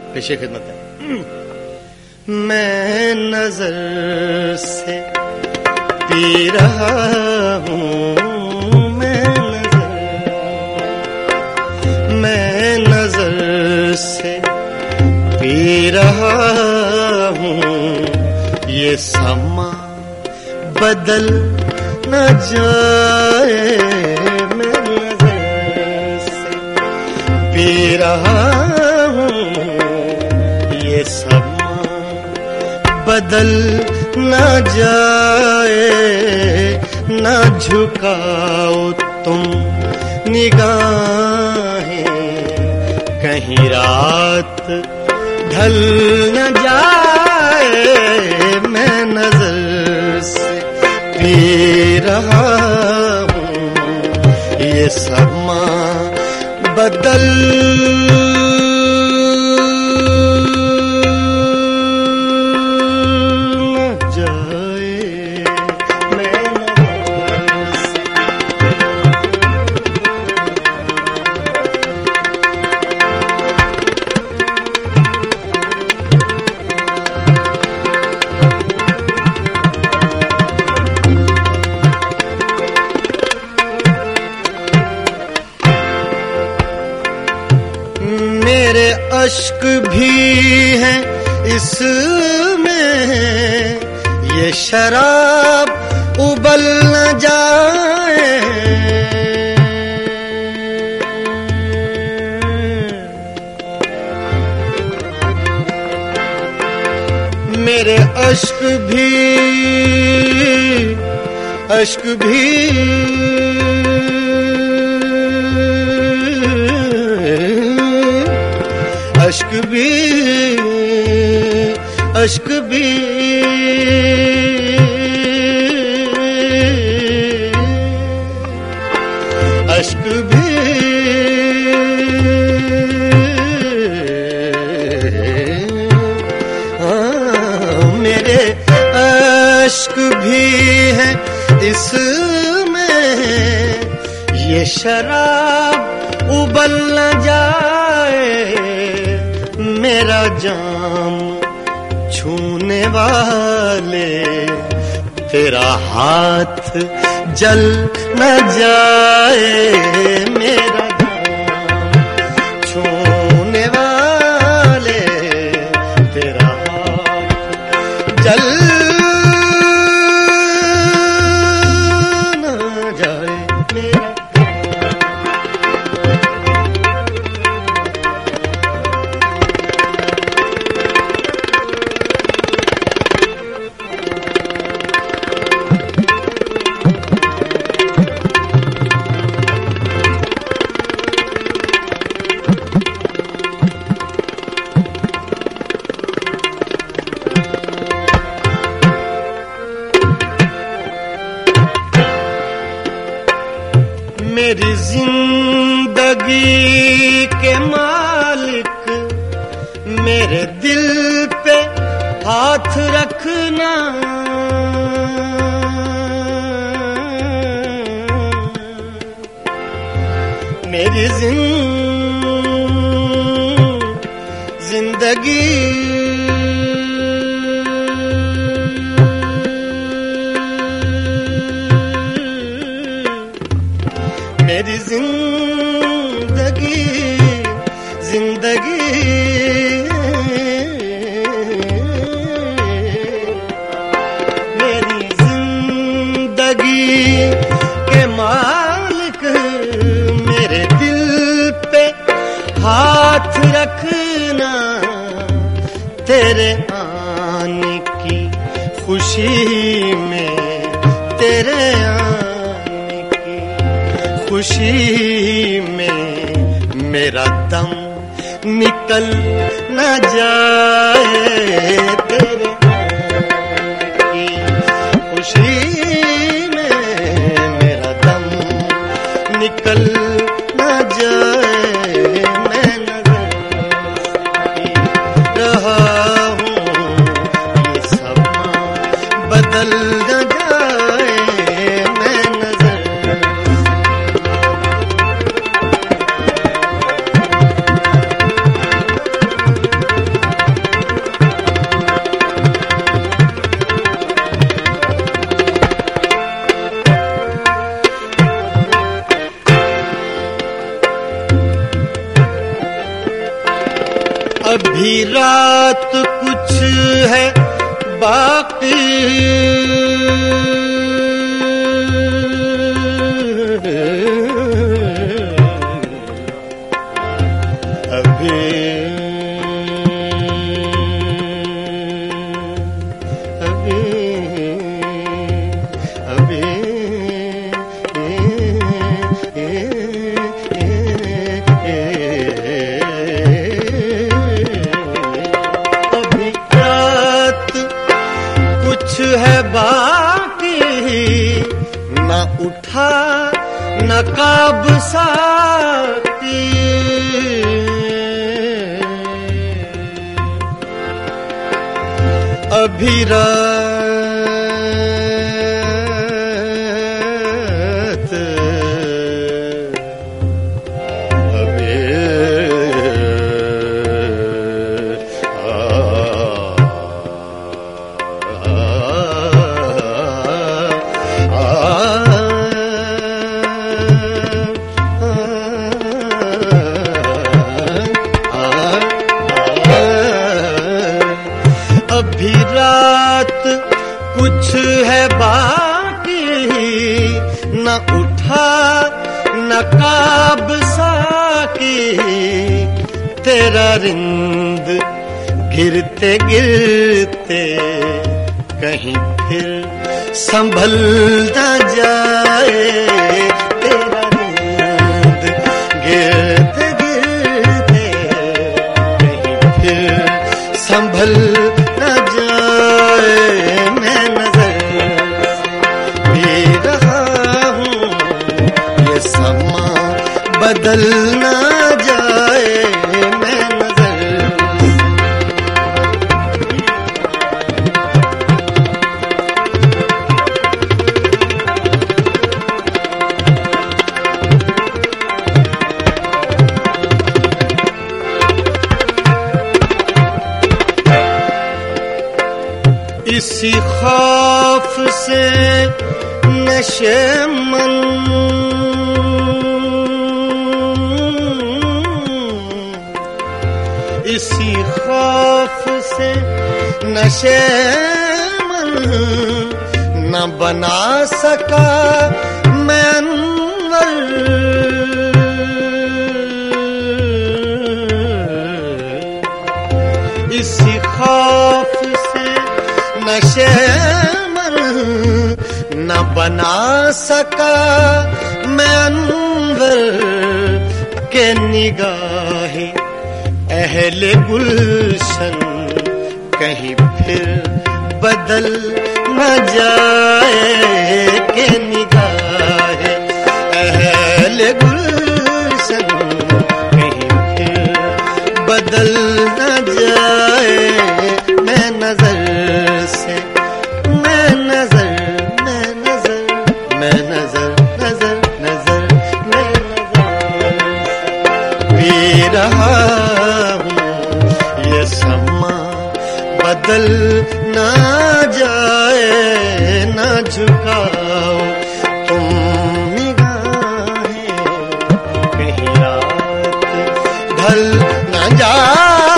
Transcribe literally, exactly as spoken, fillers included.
पेशे खिदमत है। मैं नजर से पी रहा हूँ, मैं नजर मैं नजर से पी रहा हूँ, ये समा बदल न जाए। मैं नजर से पी रहा हूँ, ये समा बदल न जाए। न झुकाओ तुम निगाहें, कहीं रात ढल न जाए। मैं नजर से पी रहा हूँ, ये समा बदल अश्क भी है इसमें, ये शराब उबल न जाए। मेरे अश्क भी अश्क भी अश्क भी अश्क भी अश्क भी हाँ, मेरे अश्क भी है इसमें, ये शराब उबल न जाए। मेरा जाम छूने वाले तेरा हाथ जल न जाए। मेरा जाम छूने वाले तेरा हाथ जल न जाए। मेरा मेरी जिंदगी के मालिक, मेरे दिल पे हाथ रखना। मेरी जिंदगी मेरी जिंदगी जिंदगी मेरी जिंदगी के मालिक, मेरे दिल पे हाथ रखना। तेरे आने की खुशी में, तेरे खुशी में मेरा दम निकल न जाए। तेरे की खुशी में मेरा दम निकल न जाए। मैं नजर रहा हूँ, ये समा बदल न जाए। मैं नजर अभी रात कुछ है बाकी, अभी अभी अभी अभी रात कुछ है बाकी, न उठा न काब साकी, अभी रात अभी आ, आ, आ, अभी रात कुछ है बाकी, न उठा न काब साकी, तेरा रिंद गिरते गिरते कहीं फिर संभल न जाए, तेरा रिंद गिरते गिरते कहीं फिर संभल न जाए, मैं नजर भी रहा हूँ ये समा बदल न जाए, मैं नजर इसी खौफ से नशे मन, इसी खौफ से नशे मन, न बना सका मैं अनवर, इसी खौफ से नशे मन, न बना सका मैं अनवर, के निगाहे अहले गुलशन कहीं फिर बदल न जाए, के निगाहे अहले गुलशन कहीं फिर बदल न जाए, मैं नजर से मैं नजर मैं नजर मैं नजर नजर नजर मैं नजर भी रहा हूँ ये समा बदल ना जाए, ना झुकाओ तुम निगाहें, कहीं रात ढल न जाए।